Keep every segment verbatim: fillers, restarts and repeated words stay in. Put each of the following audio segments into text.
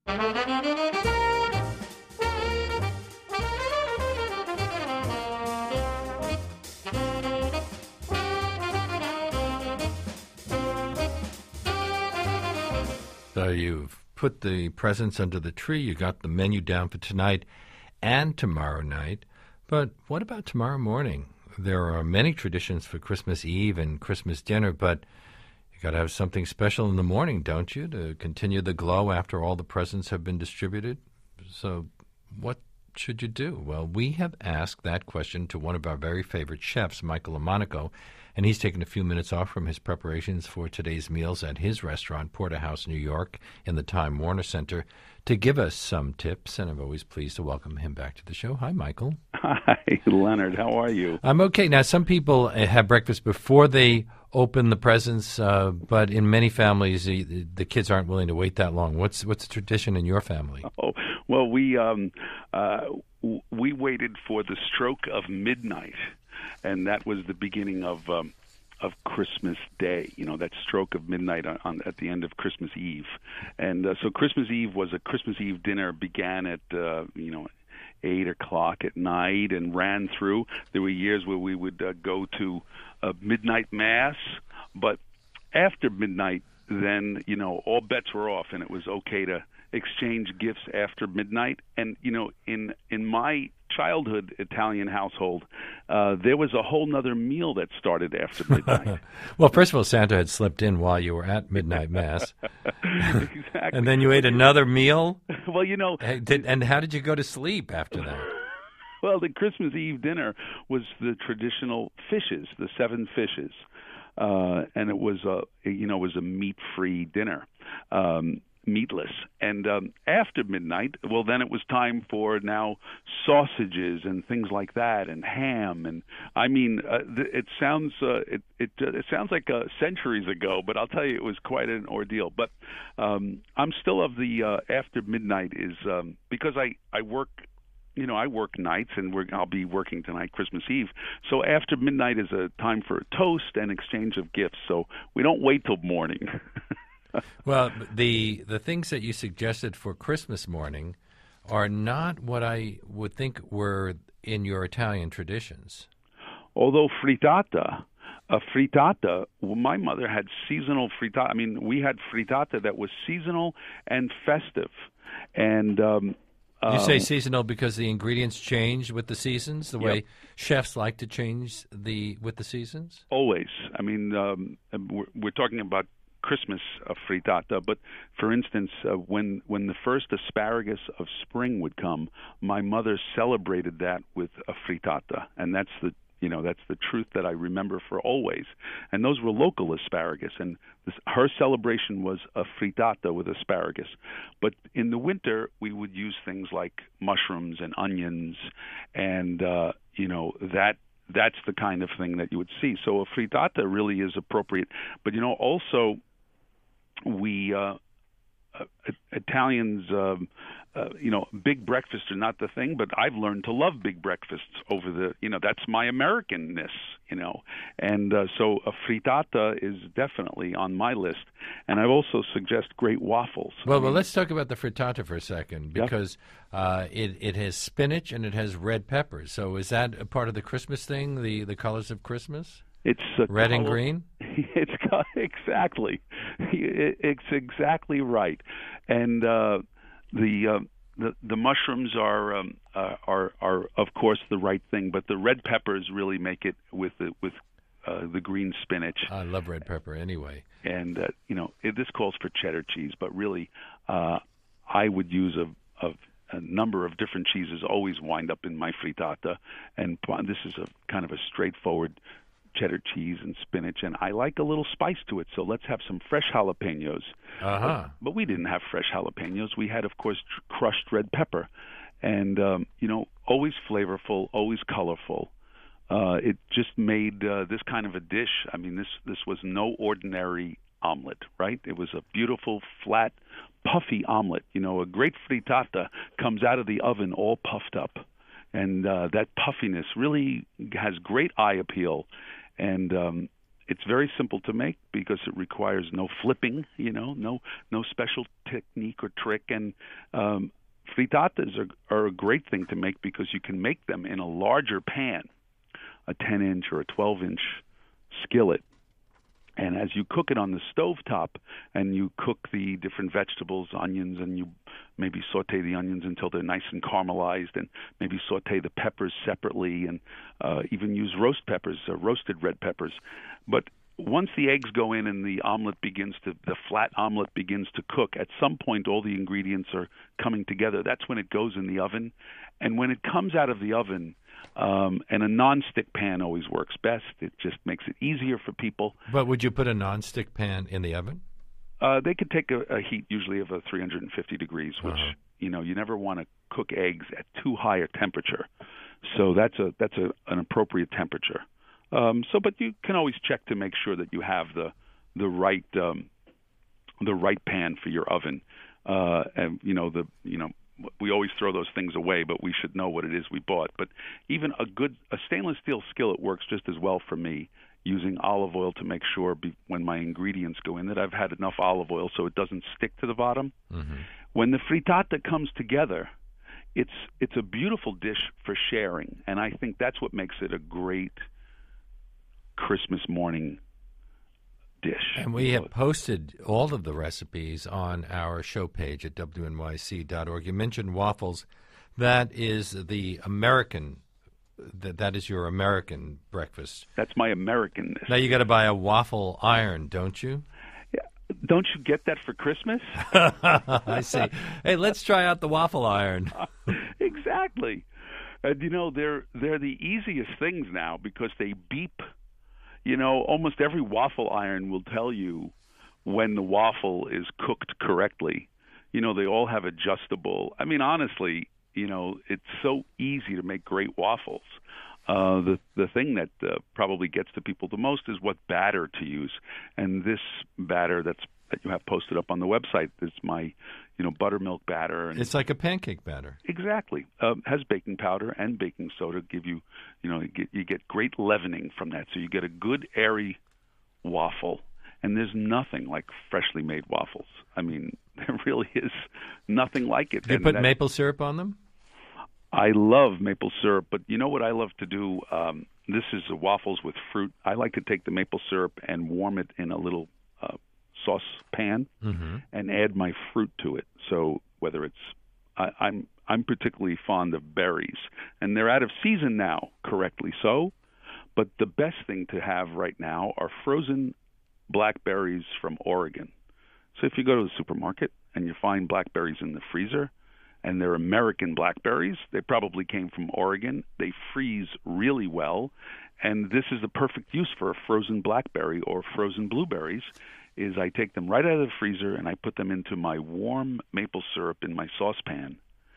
So you've put the presents under the tree, you got the menu down for tonight and tomorrow night. But what about tomorrow morning? There are many traditions for Christmas Eve and Christmas dinner, but you got to have something special in the morning, don't you, to continue the glow after all the presents have been distributed? So what should you do? Well, we have asked that question to one of our very favorite chefs, Michael Lamonaco, and he's taken a few minutes off from his preparations for today's meals at his restaurant, Porterhouse, New York, in the Time Warner Center, to give us some tips, and I'm always pleased to welcome him back to the show. Hi, Michael. Hi, Leonard. How are you? I'm okay. Now, some people have breakfast before they open the presents, uh, but in many families, the, the kids aren't willing to wait that long. What's what's the tradition in your family? Oh, well, we um, uh, we waited for the stroke of midnight, and that was the beginning of um, of Christmas Day. You know, that stroke of midnight on, on at the end of Christmas Eve, and uh, so Christmas Eve was a Christmas Eve dinner began at uh, you know. eight o'clock at night and ran through. There were years where we would uh, go to a midnight mass, but after midnight, then, you know, all bets were off, and it was okay to exchange gifts after midnight. And, you know, in in my childhood Italian household, uh, there was a whole nother meal that started after midnight. Well, first of all, Santa had slipped in while you were at midnight mass. Exactly. And then you ate another meal? Well, you know. Hey, did, and how did you go to sleep after that? Well, the Christmas Eve dinner was the traditional fishes, the seven fishes. Uh, and it was a, you know, it was a meat-free dinner. Um meatless. And um, after midnight, well, then it was time for now sausages and things like that, and ham. And I mean, uh, th- it sounds uh, it it, uh, it sounds like uh, centuries ago, but I'll tell you, it was quite an ordeal. But um, I'm still of the uh, after midnight is um, because I I work. You know, I work nights, and we're, I'll be working tonight, Christmas Eve. So after midnight is a time for a toast and exchange of gifts. So we don't wait till morning. Well, the the things that you suggested for Christmas morning are not what I would think were in your Italian traditions. Although frittata, a frittata, well, my mother had seasonal frittata. I mean, we had frittata that was seasonal and festive. And um, you say um, seasonal because the ingredients change with the seasons, the yep. way chefs like to change the with the seasons? Always. I mean, um, we're, we're talking about Christmas uh, frittata, but for instance, uh, when when the first asparagus of spring would come, my mother celebrated that with a frittata, and that's the you know that's the truth that I remember for always. And those were local asparagus, and this, her celebration was a frittata with asparagus. But in the winter, we would use things like mushrooms and onions, and uh, you know that. That's the kind of thing that you would see. So a frittata really is appropriate. But, you know, also we uh, uh, Italians, um, uh, you know, big breakfasts are not the thing, but I've learned to love big breakfasts over the, you know, that's my Americanness, you know. And uh, so a frittata is definitely on my list. And I also suggest great waffles. Well, I mean, well, let's talk about the frittata for a second, because yep. uh, it, it has spinach and it has red peppers. So is that a part of the Christmas thing, the, the colors of Christmas? It's a red color, and green? It's exactly. It's exactly right. And uh, the, uh, the the mushrooms are um, uh, are are of course the right thing, but the red peppers really make it with the, with uh, the green spinach. I love red pepper anyway. And uh, you know, it, this calls for cheddar cheese, but really, uh, I would use a, a a number of different cheeses. Always wind up in my frittata, and this is a kind of a straightforward cheddar cheese and spinach, and I like a little spice to it, so let's have some fresh jalapenos. Uh-huh. But, but we didn't have fresh jalapenos. We had, of course, tr- crushed red pepper, and, um, you know, always flavorful, always colorful. Uh, it just made uh, this kind of a dish. I mean, this, this was no ordinary omelet, right? It was a beautiful, flat, puffy omelet. You know, a great frittata comes out of the oven all puffed up. And uh, that puffiness really has great eye appeal, and um, it's very simple to make because it requires no flipping, you know, no no special technique or trick. And um, frittatas are, are a great thing to make because you can make them in a larger pan, a ten-inch or a twelve-inch skillet. And as you cook it on the stovetop and you cook the different vegetables, onions, and you maybe saute the onions until they're nice and caramelized, and maybe saute the peppers separately, and uh, even use roast peppers, uh, roasted red peppers. But once the eggs go in and the omelet begins to, the flat omelet begins to cook, at some point all the ingredients are coming together. That's when it goes in the oven. And when it comes out of the oven, Um, and a non-stick pan always works best. It just makes it easier for people. But would you put a non-stick pan in the oven? Uh, they could take a, a heat usually of a three hundred fifty degrees, which uh-huh. you know you never want to cook eggs at too high a temperature. So that's a that's a, an appropriate temperature. Um, so, but you can always check to make sure that you have the the right um, the right pan for your oven. Uh, and you know the you know. We always throw those things away, but we should know what it is we bought. But even a good a stainless steel skillet works just as well for me, using olive oil to make sure be, when my ingredients go in that I've had enough olive oil so it doesn't stick to the bottom. Mm-hmm. When the frittata comes together, it's it's a beautiful dish for sharing, and I think that's what makes it a great Christmas morning dish. And we have posted all of the recipes on our show page at W N Y C dot org. You mentioned waffles. That is the American, that, that is your American breakfast. That's my Americanness. Now you got to buy a waffle iron, don't you? Yeah. Don't you get that for Christmas? I see. Hey, let's try out the waffle iron. Exactly. And, you know, they're they're the easiest things now because they beep. You know, almost every waffle iron will tell you when the waffle is cooked correctly. You know, they all have adjustable. I mean, honestly, you know, it's so easy to make great waffles. Uh, the the thing that uh, probably gets to people the most is what batter to use. And this batter that's that you have posted up on the website is my, you know, buttermilk batter. And it's like a pancake batter. Exactly. Um, has baking powder and baking soda. Give you, you know, you get, you get great leavening from that. So you get a good airy waffle. And there's nothing like freshly made waffles. I mean, there really is nothing like it. Do you and put that, maple syrup on them? I love maple syrup, but you know what I love to do? Um, this is uh, waffles with fruit. I like to take the maple syrup and warm it in a little uh, sauce pan mm-hmm. and add my fruit to it. So whether it's I, I'm I'm particularly fond of berries, and they're out of season now, correctly so. But the best thing to have right now are frozen blackberries from Oregon. So if you go to the supermarket and you find blackberries in the freezer, and they're American blackberries, they probably came from Oregon. They freeze really well, and this is the perfect use for a frozen blackberry or frozen blueberries. Is I take them right out of the freezer and I put them into my warm maple syrup in my saucepan,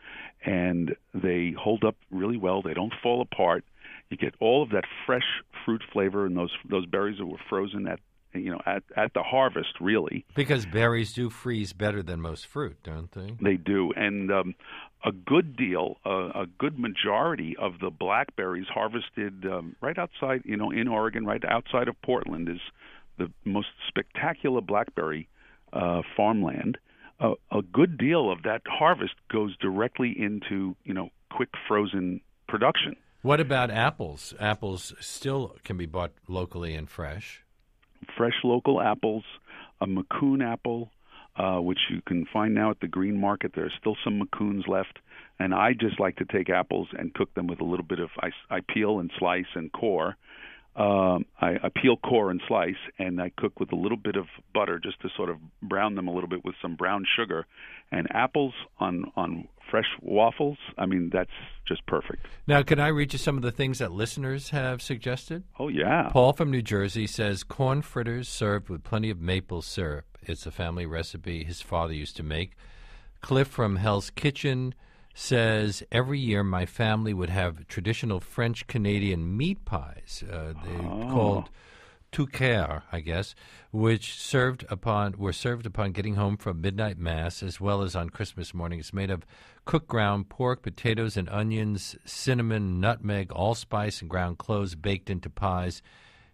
and they hold up really well. They don't fall apart. You get all of that fresh fruit flavor and those those berries that were frozen at you know at at the harvest, really. Because berries do freeze better than most fruit, don't they? They do, and um, a good deal, uh, a good majority of the blackberries harvested um, right outside, you know, in Oregon, right outside of Portland, is the most spectacular blackberry uh, farmland. Uh, a good deal of that harvest goes directly into, you know, quick frozen production. What about apples? Apples still can be bought locally and fresh. Fresh local apples, a Macoun apple, uh, which you can find now at the green market. There are still some Macouns left. And I just like to take apples and cook them with a little bit of, I, I peel and slice and core. Um, I, I peel, core, and slice, and I cook with a little bit of butter just to sort of brown them a little bit with some brown sugar. And apples on, on fresh waffles, I mean, that's just perfect. Now, can I read you some of the things that listeners have suggested? Oh, yeah. Paul from New Jersey says, corn fritters served with plenty of maple syrup. It's a family recipe his father used to make. Cliff from Hell's Kitchen says, every year my family would have traditional French-Canadian meat pies, uh, they oh. called touquet, I guess, which served upon were served upon getting home from midnight mass, as well as on Christmas morning. It's made of cooked ground pork, potatoes, and onions, cinnamon, nutmeg, allspice, and ground cloves baked into pies.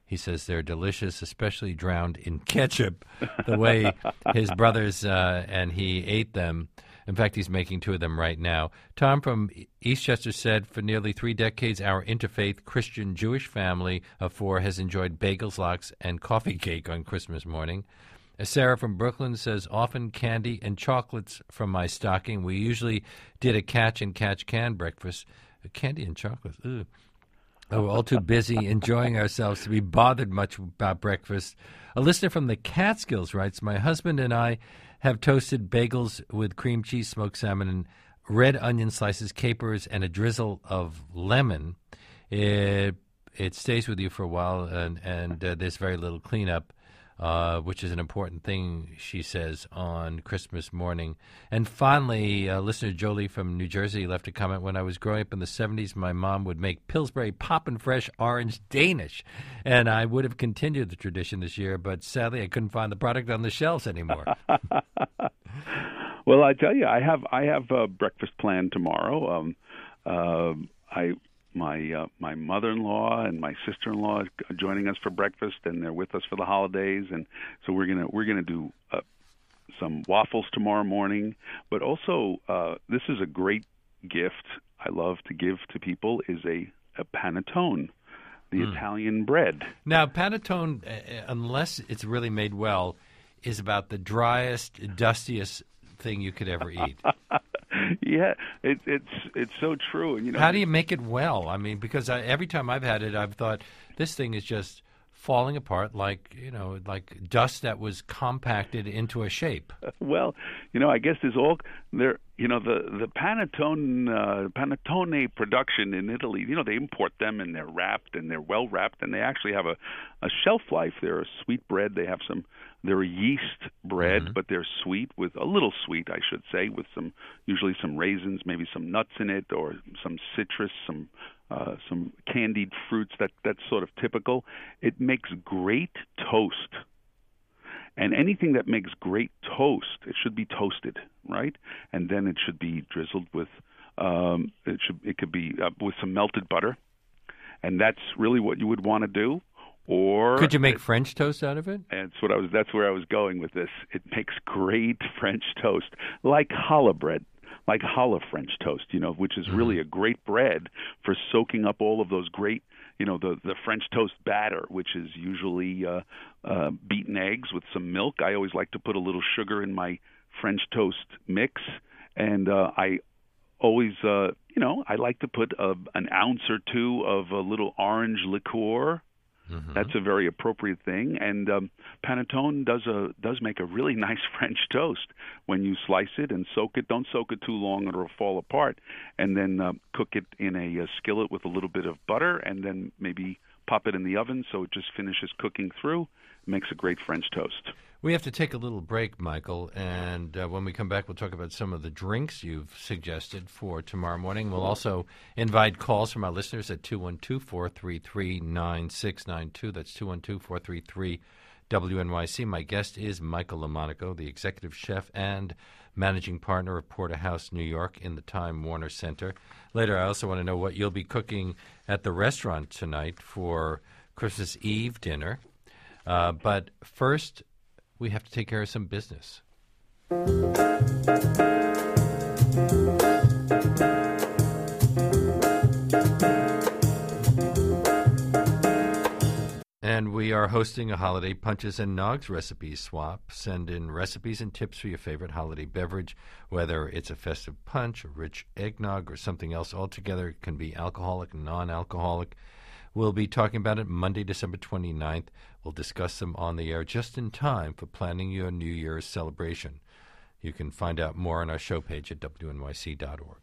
He says they're delicious, especially drowned in ketchup, the way his brothers uh, and he ate them. In fact, he's making two of them right now. Tom from Eastchester said, for nearly three decades, our interfaith Christian Jewish family of four has enjoyed bagels, lox, and coffee cake on Christmas morning. Sarah from Brooklyn says, often candy and chocolates from my stocking. We usually did a catch and catch can breakfast. Candy and chocolates, ugh. Oh, we're all too busy enjoying ourselves to be bothered much about breakfast. A listener from the Catskills writes, my husband and I have toasted bagels with cream cheese, smoked salmon, and red onion slices, capers, and a drizzle of lemon. It it stays with you for a while, and, and uh, there's very little cleanup, uh, which is an important thing, she says, on Christmas morning. And finally, uh, listener Jolie from New Jersey left a comment. When I was growing up in the seventies, my mom would make Pillsbury Poppin' Fresh Orange Danish, and I would have continued the tradition this year, but sadly I couldn't find the product on the shelves anymore. Well, I tell you, I have I have a breakfast planned tomorrow. Um, uh, I my uh, my mother-in-law and my sister-in-law are joining us for breakfast, and they're with us for the holidays, and so we're gonna we're gonna do uh, some waffles tomorrow morning. But also, uh, this is a great gift I love to give to people is a, a panettone, the mm. Italian bread. Now, panettone, uh, unless it's really made well, is about the driest, dustiest thing you could ever eat. Yeah, it, it's it's so true. And you know, how do you make it well? I mean, because I, every time I've had it, I've thought this thing is just falling apart, like you know, like dust that was compacted into a shape. Well, you know, I guess there's all there. You know, the the panettone uh, panettone production in Italy. You know, they import them and they're wrapped and they're well wrapped and they actually have a, a shelf life. They're a sweet bread. They have some. They're a yeast bread, mm-hmm. but they're sweet with a little sweet, I should say, with some usually some raisins, maybe some nuts in it, or some citrus, some uh, some candied fruits. That that's sort of typical. It makes great toast. And anything that makes great toast, it should be toasted, right? And then it should be drizzled with, um, it should it could be uh, with some melted butter, and that's really what you would want to do. Or could you make it, French toast out of it? That's what I was. That's where I was going with this. It makes great French toast, like challah bread, like challah French toast. You know, which is mm-hmm. really a great bread for soaking up all of those great. You know, the, the French toast batter, which is usually uh, uh, beaten eggs with some milk. I always like to put a little sugar in my French toast mix. And uh, I always, uh, you know, I like to put a, an ounce or two of a little orange liqueur. Mm-hmm. That's a very appropriate thing. And um, panettone does a does make a really nice French toast when you slice it and soak it. Don't soak it too long or it'll fall apart. And then uh, cook it in a, a skillet with a little bit of butter and then maybe pop it in the oven so it just finishes cooking through. It makes a great French toast. We have to take a little break, Michael, and uh, when we come back, we'll talk about some of the drinks you've suggested for tomorrow morning. We'll also invite calls from our listeners at two one two, four three three, nine six nine two. That's two one two, four three three, W N Y C. My guest is Michael Lomonaco, the executive chef and managing partner of Porterhouse, New York, in the Time Warner Center. Later, I also want to know what you'll be cooking at the restaurant tonight for Christmas Eve dinner. Uh, but first, we have to take care of some business. And we are hosting a holiday Punches and Nogs recipe swap. Send in recipes and tips for your favorite holiday beverage, whether it's a festive punch, a rich eggnog, or something else altogether. It can be alcoholic, non-alcoholic. We'll be talking about it Monday, December twenty-ninth. We'll discuss them on the air just in time for planning your New Year's celebration. You can find out more on our show page at W N Y C dot org.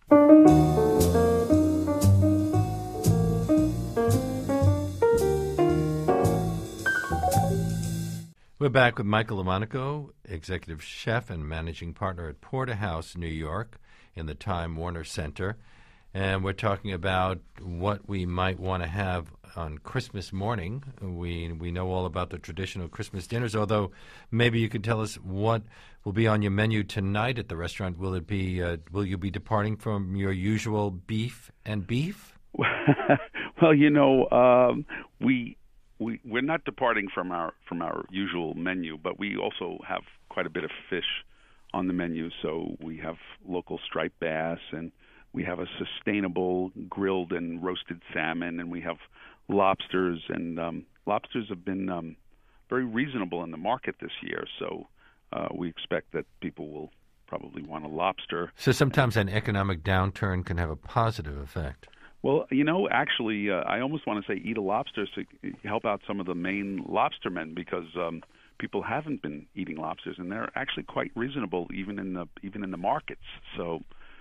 We're back with Michael Lomonaco, executive chef and managing partner at Porterhouse, New York, in the Time Warner Center. And we're talking about what we might want to have on Christmas morning. We we know all about the traditional Christmas dinners, although maybe you could tell us what will be on your menu tonight at the restaurant. Will it be? Uh, will you be departing from your usual beef and beef? Well, you know, um, we we we're not departing from our from our usual menu, but we also have quite a bit of fish on the menu. So we have local striped bass, and we have a sustainable grilled and roasted salmon, and we have lobsters. And um, lobsters have been um, very reasonable in the market this year, so uh, we expect that people will probably want a lobster. So sometimes an economic downturn can have a positive effect. Well, you know, actually, uh, I almost want to say eat a lobster to help out some of the Maine lobstermen, because um, people haven't been eating lobsters, and they're actually quite reasonable even in the even in the markets. So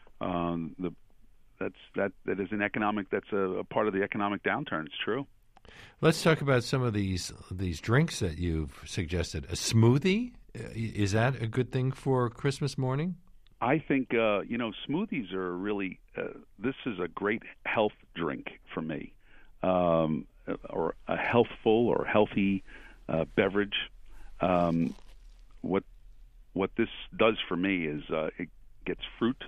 um, the that's that that is an economic that's a, a part of the economic downturn. It's true. Let's talk about some of these these drinks that you've suggested. A smoothie, is that a good thing for Christmas morning? I think uh, you know smoothies are really. Uh, this is a great health drink for me, um, or a healthful or healthy uh, beverage. Um, what what this does for me is uh, it gets fruit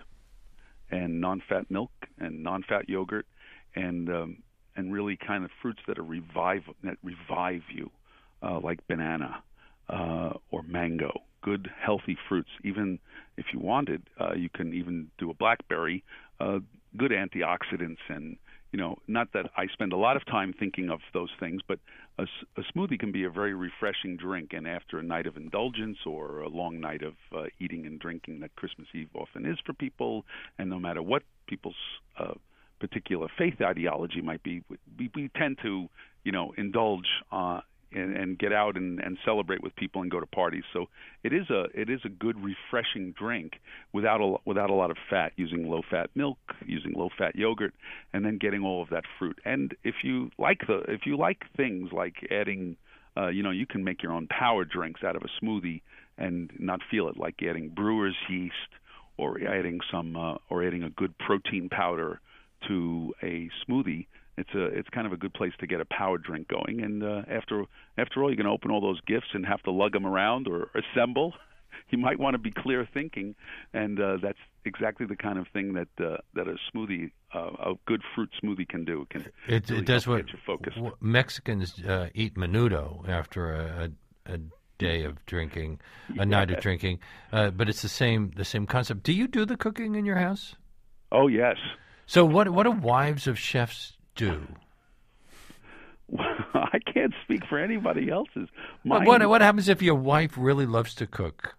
and non-fat milk and non-fat yogurt, and um, and really kind of fruits that are revive that revive you, uh, like banana uh, or mango. Good healthy fruits. Even if you wanted, uh, you can even do a blackberry. Uh, good antioxidants, and you know, not that I spend a lot of time thinking of those things, but a, a smoothie can be a very refreshing drink. And after a night of indulgence or a long night of uh, eating and drinking that Christmas Eve often is for people, and no matter what people's uh, particular faith ideology might be, we, we tend to, you know, indulge uh, and, and get out and, and celebrate with people and go to parties. So it is a it is a good refreshing drink without a without a lot of fat, using low fat milk, using low fat yogurt, and then getting all of that fruit. And if you like the if you like things like adding, uh, you know, you can make your own power drinks out of a smoothie and not feel it, like adding brewer's yeast or adding some uh, or adding a good protein powder to a smoothie. It's a it's kind of a good place to get a power drink going, and uh, after after all, you're going to open all those gifts and have to lug them around or assemble. You might want to be clear thinking, and uh, that's exactly the kind of thing that uh, that a smoothie, uh, a good fruit smoothie, can do. It can it, really it does help what, get you focused. what Mexicans uh, eat menudo after a, a, a day of drinking, a yeah. night of drinking, uh, but it's the same the same concept. Do you do the cooking in your house? Oh yes. So what what do wives of chefs do? I can't speak for anybody else's. Mine, what what happens if your wife really loves to cook?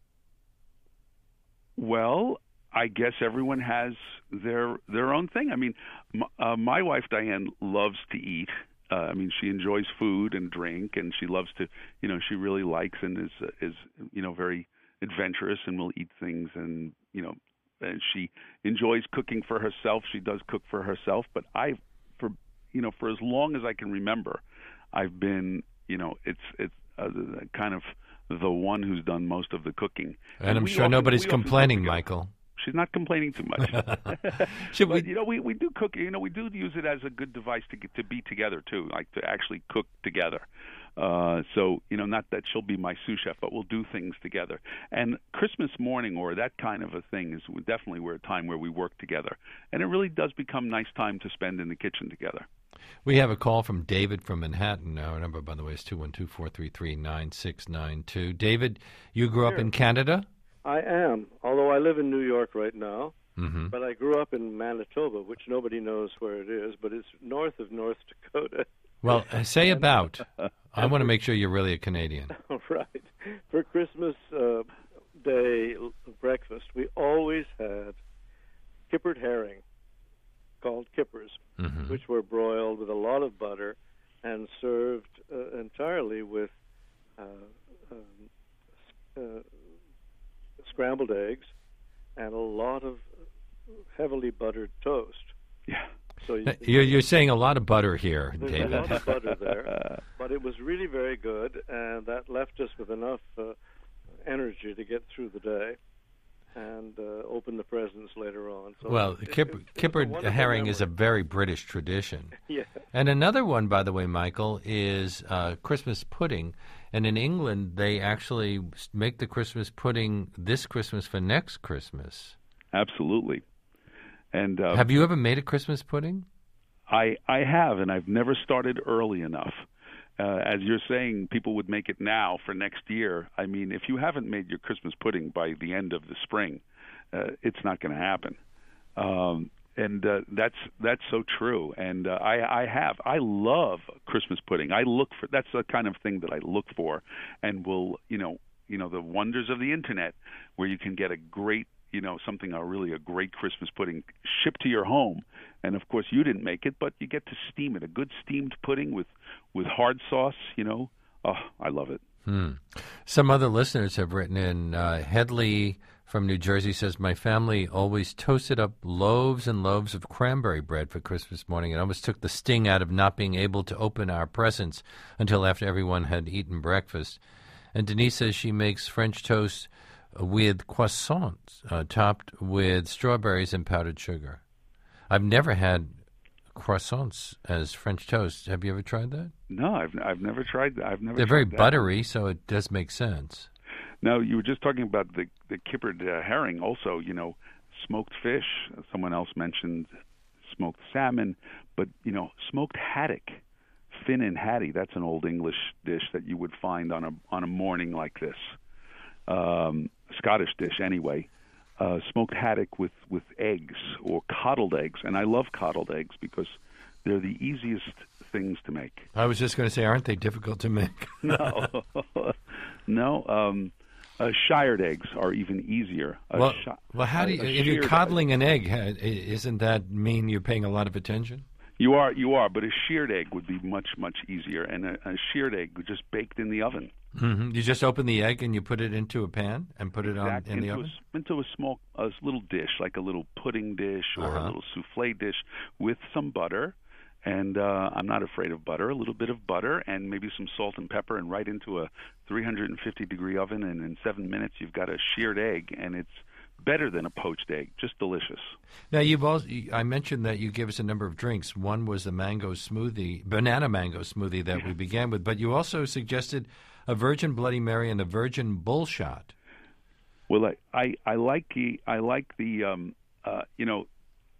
Well, I guess everyone has their their own thing. I mean, m- uh, my wife Diane loves to eat. Uh, I mean, she enjoys food and drink, and she loves to, you know, she really likes and is uh, is you know very adventurous and will eat things, and you know, and she enjoys cooking for herself. She does cook for herself, but I, for you know, for as long as I can remember, I've been, you know, it's it's uh, kind of the one who's done most of the cooking. And, and I'm sure often, nobody's complaining, Michael. She's not complaining too much. Should but, we? you know, we, we do cook. You know, we do use it as a good device to get to be together too, like to actually cook together. Uh, so, you know, not that she'll be my sous chef, but we'll do things together. And Christmas morning or that kind of a thing is definitely where a time where we work together. And it really does become nice time to spend in the kitchen together. We have a call from David from Manhattan. Our number, by the way, is two one two, four three three, nine six nine two. David, you grew up Sure. in Canada? I am, although I live in New York right now. Mm-hmm. But I grew up in Manitoba, which nobody knows where it is, but it's north of North Dakota. Well, uh, say about. I want to make sure you're really a Canadian. Right. For Christmas uh, Day breakfast, we always had kippered herring, called kippers, Mm-hmm. which were broiled with a lot of butter and served uh, entirely with uh, um, uh, scrambled eggs and a lot of heavily buttered toast. Yeah. So you, You're, you're saying a lot of butter here, there's David. a lot of butter there, but it was really very good, and that left us with enough uh, energy to get through the day and uh, open the presents later on. So Well, it, kip, it, it kippered herring is a very British tradition. yeah. And another one, by the way, Michael, is uh, Christmas pudding. And in England, they actually make the Christmas pudding this Christmas for next Christmas. Absolutely. And uh, Have you ever made a Christmas pudding? I I have, and I've never started early enough. uh, as you're saying, people would make it now for next year. I mean, if you haven't made your Christmas pudding by the end of the spring, uh, it's not going to happen. Um, and uh, that's that's so true. And uh, I, I have I love Christmas pudding. I look for that's the kind of thing that I look for, and will you know you know the wonders of the internet, where you can get a great you know something a really a great Christmas pudding shipped to your home. And of course you didn't make it, but you get to steam it. A good steamed pudding with with hard sauce. You know, oh, I love it. Hmm. Some other listeners have written in. Uh, Headley from New Jersey says, my family always toasted up loaves and loaves of cranberry bread for Christmas morning. It almost took the sting out of not being able to open our presents until after everyone had eaten breakfast. And Denise says she makes French toast with croissants uh, topped with strawberries and powdered sugar. I've never had croissants as French toast. Have you ever tried that? No, I've I've never tried that. I've never. They're very that. buttery, so it does make sense. Now, you were just talking about the the kippered uh, herring. Also, you know, smoked fish. Someone else mentioned smoked salmon, but you know, smoked haddock, fin and hattie. That's an old English dish that you would find on a on a morning like this. Um, Scottish dish, anyway. Uh, smoked haddock with with eggs or coddled eggs, and I love coddled eggs because they're the easiest things to make. I was just going to say, aren't they difficult to make? No, no. Um, uh, shired eggs are even easier. Uh, well, shi- well, how do you, if you're coddling an egg, isn't that mean you're paying a lot of attention? You are, you are, but a sheared egg would be much, much easier, and a, a sheared egg just baked in the oven. Mm-hmm. You just open the egg and you put it into a pan and put it exactly. on in into the oven? A, into a small, a little dish, like a little pudding dish or uh-huh. a little souffle dish with some butter. And uh, I'm not afraid of butter, a little bit of butter and maybe some salt and pepper, and right into a three hundred fifty degree oven, and in seven minutes you've got a sheared egg, and it's better than a poached egg, just delicious. Now, you've also, I mentioned that you gave us a number of drinks. One was the mango smoothie, banana mango smoothie that we began with, but you also suggested a Virgin Bloody Mary and a Virgin Bull Shot. Well, I, I, I like the, I like the um, uh, you know,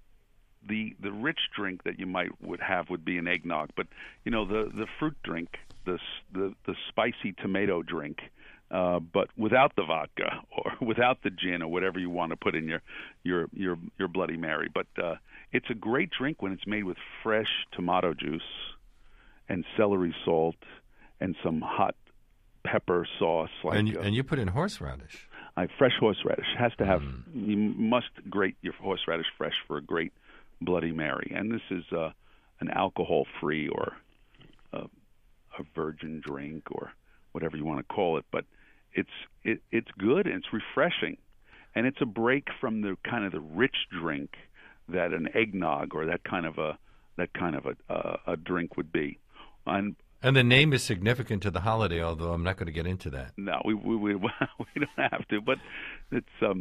the the rich drink that you might would have would be an eggnog, but you know the the fruit drink, the the the spicy tomato drink, uh, but without the vodka or without the gin or whatever you want to put in your your your your Bloody Mary. But uh, it's a great drink when it's made with fresh tomato juice and celery salt and some hot pepper sauce. Like and you, uh, and you put in horseradish. I fresh horseradish has to have. Mm. You must grate your horseradish fresh for a great Bloody Mary, and this is uh, an alcohol-free or uh, a virgin drink or whatever you want to call it. But it's it, it's good and it's refreshing, and it's a break from the kind of the rich drink that an eggnog or that kind of a that kind of a uh, a drink would be. And and the name is significant to the holiday, although I'm not going to get into that. No, we we we, we don't have to, but it's um.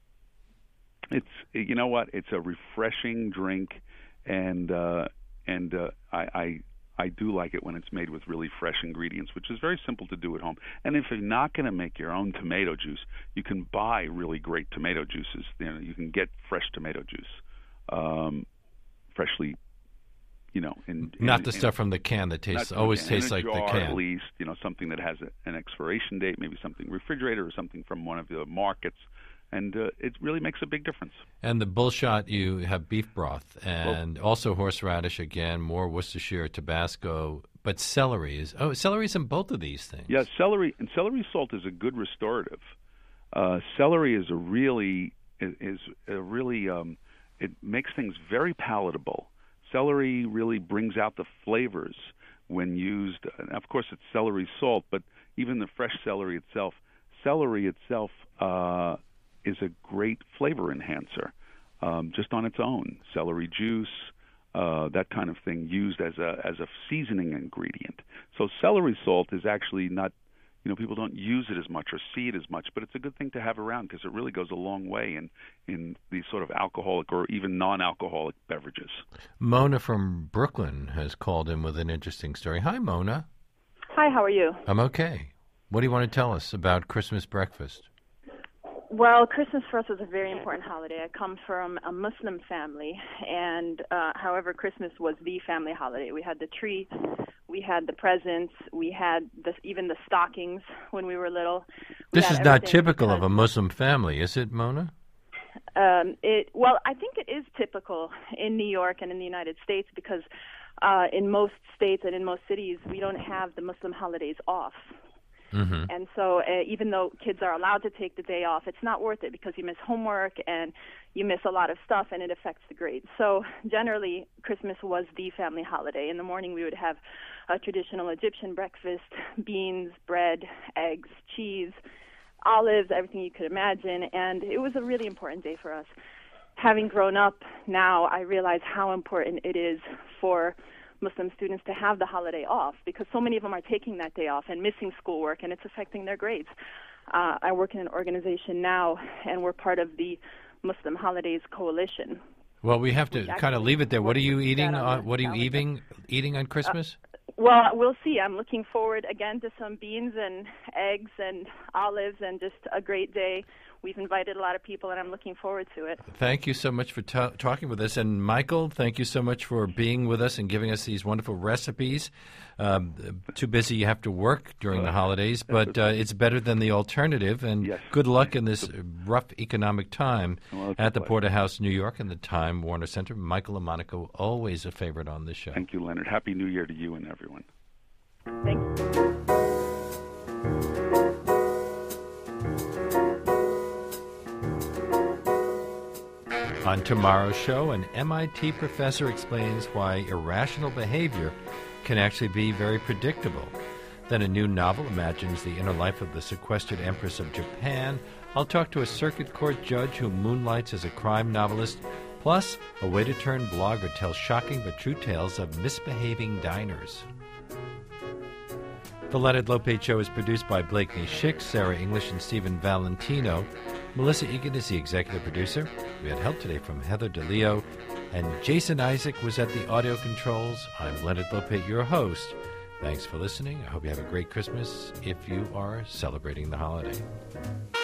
It's you know what? It's a refreshing drink, and uh, and uh, I, I I do like it when it's made with really fresh ingredients, which is very simple to do at home. And if you're not going to make your own tomato juice, you can buy really great tomato juices. You know, you can get fresh tomato juice, um, freshly, you know, in, in not the in, stuff from the can that tastes Not always in tastes a like jar, the can. At least, you know, something that has a, an expiration date, maybe something refrigerated or something from one of the markets. And uh, it really makes a big difference. And the Bull Shot, you have beef broth and well, also horseradish again, more Worcestershire, Tabasco, but celery is oh, celery's in both of these things. Yeah, celery and celery salt is a good restorative. Uh, celery is a really is a really um, it makes things very palatable. Celery really brings out the flavors when used. And of course, it's celery salt, but even the fresh celery itself, celery itself. Uh, is a great flavor enhancer um, just on its own. Celery juice, uh, that kind of thing used as a as a seasoning ingredient. So celery salt is actually not, you know, people don't use it as much or see it as much, but it's a good thing to have around because it really goes a long way in, in these sort of alcoholic or even non-alcoholic beverages. Mona from Brooklyn has called in with an interesting story. Hi, Mona. Hi, how are you? I'm okay. What do you want to tell us about Christmas breakfast? Well, Christmas for us is a very important holiday. I come from a Muslim family, and uh, however, Christmas was the family holiday. We had the tree, We had the presents. We had the, even the stockings when we were little. We this had is not everything typical of because- a Muslim family, is it, Mona? Um, it well, I think it is typical in New York and in the United States because uh, in most states and in most cities we don't have the Muslim holidays off. Mm-hmm. And so uh, even though kids are allowed to take the day off, it's not worth it because you miss homework and you miss a lot of stuff and it affects the grades. So generally, Christmas was the family holiday. In the morning, we would have a traditional Egyptian breakfast, beans, bread, eggs, cheese, olives, everything you could imagine. And it was a really important day for us. Having grown up now, I realize how important it is for Muslim students to have the holiday off because so many of them are taking that day off and missing schoolwork, and it's affecting their grades. Uh, I work in an organization now, and we're part of the Muslim Holidays Coalition. Well, we have to kind of leave it there. What are you eating? that on Uh, the what are you calendar. eating? Eating on Christmas? Well, we'll see. I'm looking forward again to some beans and eggs and olives and just a great day. We've invited a lot of people, and I'm looking forward to it. Thank you so much for ta talking with us. And Michael, thank you so much for being with us and giving us these wonderful recipes. Um, too busy, you have to work during the holidays, but uh, it's better than the alternative. And Yes. good luck in this rough economic time Well, it's at a the pleasure. Porterhouse, New York, and the Time Warner Center. Michael and Monica, always a favorite on this show. Thank you, Leonard. Happy New Year to you and everyone. Thank you. On tomorrow's show, an M I T professor explains why irrational behavior can actually be very predictable. Then a new novel imagines the inner life of the sequestered Empress of Japan. I'll talk to a circuit court judge who moonlights as a crime novelist. Plus, a way-to-turn blogger tells shocking but true tales of misbehaving diners. The Leonard Lopate Show is produced by Blakeney Schick, Sarah English, and Stephen Valentino. Melissa Egan is the executive producer. We had help today from Heather DeLeo, and Jason Isaac was at the audio controls. I'm Leonard Lopate, your host. Thanks for listening. I hope you have a great Christmas if you are celebrating the holiday.